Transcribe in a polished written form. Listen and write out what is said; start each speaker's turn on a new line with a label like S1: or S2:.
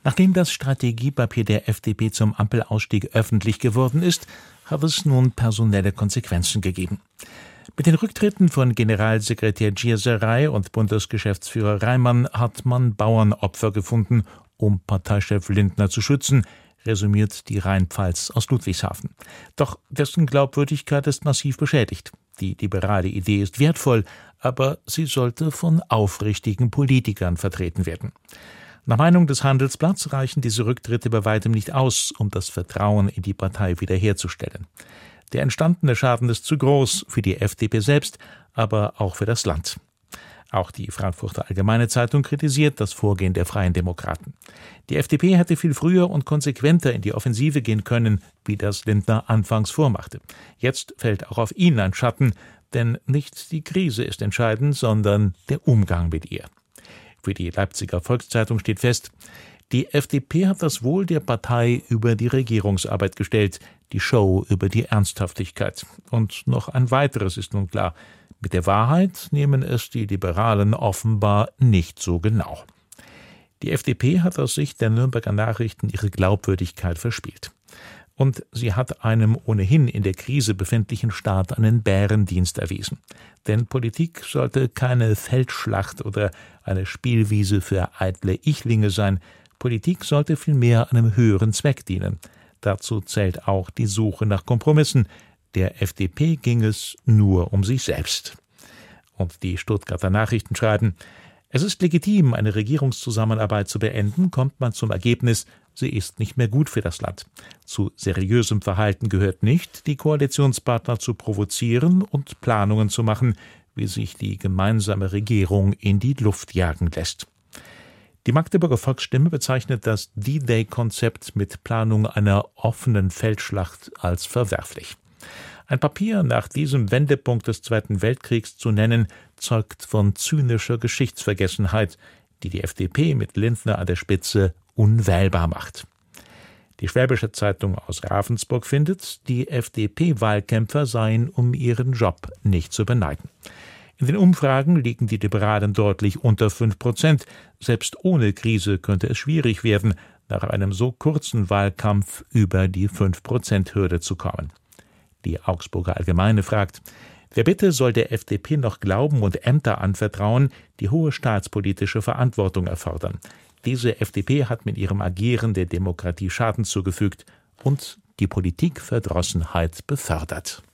S1: Nachdem das Strategiepapier der FDP zum Ampelausstieg öffentlich geworden ist, hat es nun personelle Konsequenzen gegeben. Mit den Rücktritten von Generalsekretär Gierserei und Bundesgeschäftsführer Reimann hat man Bauernopfer gefunden, um Parteichef Lindner zu schützen, resümiert die Rheinpfalz aus Ludwigshafen. Doch dessen Glaubwürdigkeit ist massiv beschädigt. Die liberale Idee ist wertvoll, aber sie sollte von aufrichtigen Politikern vertreten werden. Nach Meinung des Handelsblatts reichen diese Rücktritte bei weitem nicht aus, um das Vertrauen in die Partei wiederherzustellen. Der entstandene Schaden ist zu groß für die FDP selbst, aber auch für das Land. Auch die Frankfurter Allgemeine Zeitung kritisiert das Vorgehen der Freien Demokraten. Die FDP hätte viel früher und konsequenter in die Offensive gehen können, wie das Lindner anfangs vormachte. Jetzt fällt auch auf ihn ein Schatten, denn nicht die Krise ist entscheidend, sondern der Umgang mit ihr. Für die Leipziger Volkszeitung steht fest: Die FDP hat das Wohl der Partei über die Regierungsarbeit gestellt, die Show über die Ernsthaftigkeit. Und noch ein weiteres ist nun klar: Mit der Wahrheit nehmen es die Liberalen offenbar nicht so genau. Die FDP hat aus Sicht der Nürnberger Nachrichten ihre Glaubwürdigkeit verspielt. Und sie hat einem ohnehin in der Krise befindlichen Staat einen Bärendienst erwiesen. Denn Politik sollte keine Feldschlacht oder eine Spielwiese für eitle Ichlinge sein. Politik sollte vielmehr einem höheren Zweck dienen. Dazu zählt auch die Suche nach Kompromissen. Der FDP ging es nur um sich selbst. Und die Stuttgarter Nachrichten schreiben: Es ist legitim, eine Regierungszusammenarbeit zu beenden, kommt man zum Ergebnis, sie ist nicht mehr gut für das Land. Zu seriösem Verhalten gehört nicht, die Koalitionspartner zu provozieren und Planungen zu machen, wie sich die gemeinsame Regierung in die Luft jagen lässt. Die Magdeburger Volksstimme bezeichnet das D-Day-Konzept mit Planung einer offenen Feldschlacht als verwerflich. Ein Papier nach diesem Wendepunkt des Zweiten Weltkriegs zu nennen, zeugt von zynischer Geschichtsvergessenheit, die die FDP mit Lindner an der Spitze unwählbar macht. Die Schwäbische Zeitung aus Ravensburg findet, die FDP-Wahlkämpfer seien um ihren Job nicht zu beneiden. In den Umfragen liegen die Liberalen deutlich unter 5%. Selbst ohne Krise könnte es schwierig werden, nach einem so kurzen Wahlkampf über die 5%-Hürde zu kommen. Die Augsburger Allgemeine fragt: Wer bitte soll der FDP noch glauben und Ämter anvertrauen, die hohe staatspolitische Verantwortung erfordern? Diese FDP hat mit ihrem Agieren der Demokratie Schaden zugefügt und die Politikverdrossenheit befördert.